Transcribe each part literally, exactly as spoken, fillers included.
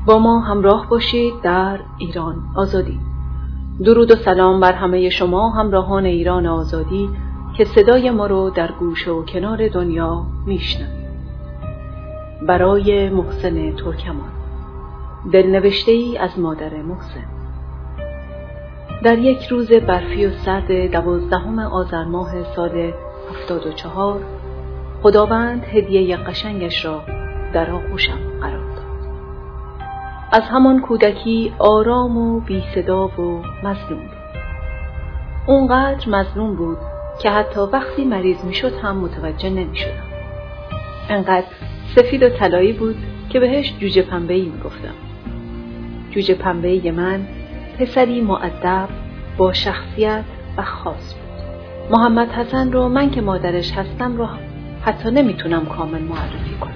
با ما همراه باشید در ایران آزادی. درود و سلام بر همه شما همراهان ایران آزادی که صدای ما رو در گوشه و کنار دنیا میشنوید. برای محسن ترکمان، دلنوشته ای از مادر محسن. در یک روز برفی و سرد دوازدهم آذر ماه سال هفتاد و چهار خداوند هدیه قشنگش را در آغوشم قرار داد. از همان کودکی آرام و بی صدا و مظلوم بود. اونقدر مظلوم بود که حتی وقتی مریض می شد هم متوجه نمی شدم. انقدر سفید و طلایی بود که بهش جوجه پنبه‌ای می گفتم. جوجه پنبه‌ای من پسری مؤدب با شخصیت و خاص بود. محمد حسن رو من که مادرش هستم رو حتی نمیتونم کامل معرفی کنم.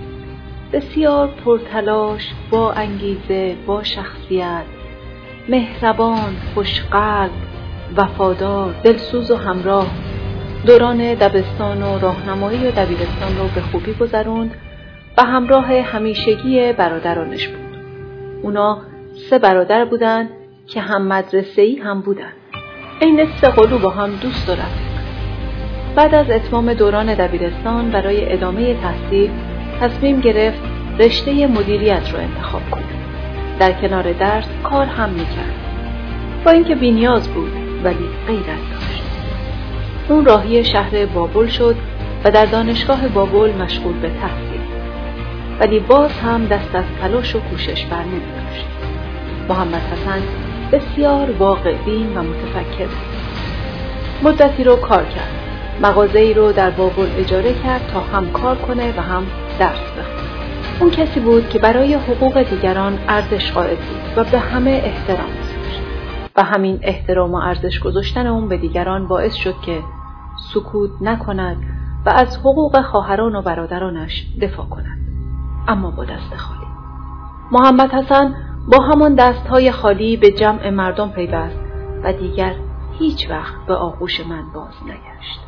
بسیار پرتلاش، با انگیزه، با شخصیت، مهربان، خوشقلب، وفادار، دلسوز و همراه، دوران دبستان و راهنمایی و دبیرستان رو به خوبی گذروند و همراه همیشگی برادرانش بود. اونا سه برادر بودن که هم مدرسه‌ای هم بودن. این سه قلو با هم دوست و رفیق. بعد از اتمام دوران دبیرستان برای ادامه تحصیل تصمیم گرفت رشته مدیریت رو انتخاب کنه. در کنار درس کار هم میکرد. با اینکه بی‌نیاز بود ولی غیرت داشت. اون راهی شهر بابل شد و در دانشگاه بابل مشغول به تحصیل. ولی باز هم دست از تلاش و کوشش بر نمی‌داشت. محمد حسن بسیار واقع‌بین و متفکر بود. مدتی رو کار کرد. مغازه‌ای رو در بابل اجاره کرد تا هم کار کنه و هم درس بخونه. اون کسی بود که برای حقوق دیگران ارزش قائل بود و به همه احترام گذاشت. و همین احترام و ارزش گذاشتن اون به دیگران باعث شد که سکوت نکند و از حقوق خواهران و برادرانش دفاع کند. اما با دست خالی. محمد حسن با همان دستهای خالی به جمع مردم پیوست و دیگر هیچ وقت به آغوش من باز نگشت.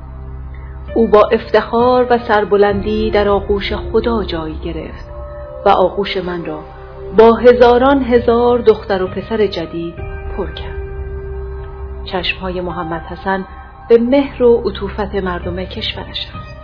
او با افتخار و سربلندی در آغوش خدا جای گرفت و آغوش من را با هزاران هزار دختر و پسر جدید پر کرد. چشمهای محمد حسن به مهر و عطوفت مردم کشورش است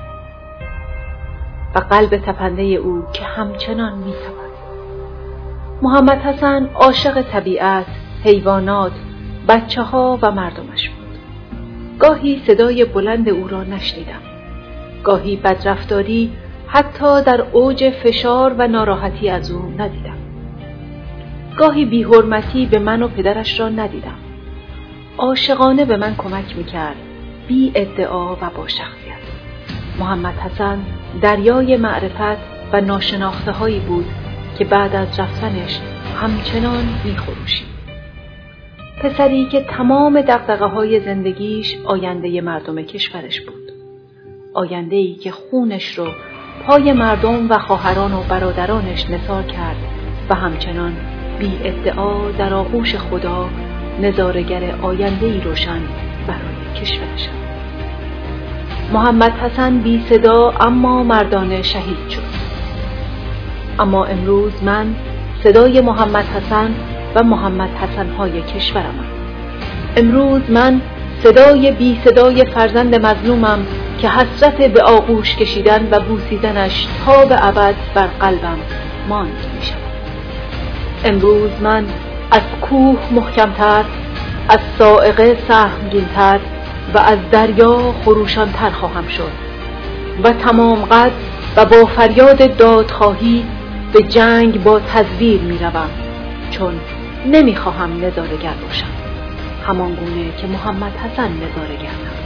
و قلب تپنده او که همچنان می تپد. محمد حسن عاشق طبیعت، حیوانات، بچه ها و مردمش بود. گاهی صدای بلند او را نشنیدم. گاهی بدرفتاری حتی در اوج فشار و ناراحتی از او ندیدم. گاهی بی‌حرمتی به من و پدرش را ندیدم. عاشقانه به من کمک میکرد، بی ادعا و با شخصیت. محمد حسن دریای معرفت و ناشناخته هایی بود که بعد از رفتنش همچنان میخروشید. پسری که تمام دغدغه‌های زندگیش آینده مردم کشورش بود. آینده‌ای که خونش رو پای مردم و خواهران و برادرانش نثار کرد و همچنان بی ادعا در آغوش خدا نظاره‌گر آینده‌ای روشن برای کشورش. محمد حسن بی صدا اما مردانه شهید شد. اما امروز من صدای محمد حسن و محمد حسن‌های کشورم. امروز من صدای بی صدای فرزند مظلومم که حسرت به آغوش کشیدن و بوسیدنش تا به ابد بر قلبم ماند می شود. امروز من از کوه محکمتر، از صاعقه سهمگین‌تر و از دریا خروشان‌تر خواهم شد و تمام قد و با فریاد دادخواهی به جنگ با تزویر می روم، چون نمی خواهم نظاره‌گر باشم، همان گونه که محمد حسن نظاره‌گر بود.